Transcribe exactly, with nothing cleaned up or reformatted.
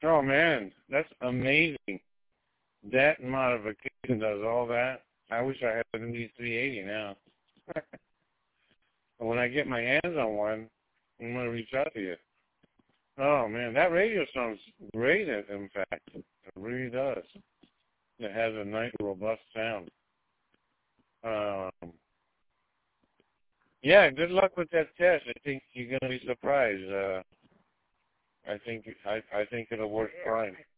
Oh man, that's amazing. That modification does all that. I wish I had an M D three eighty now. But when I get my hands on one, I'm gonna reach out to you. Oh man, that radio sounds great. In fact, it really does. It has a nice, robust sound. Um, yeah, good luck with that test. I think you're gonna be surprised. Uh, I think I I think it'll work fine.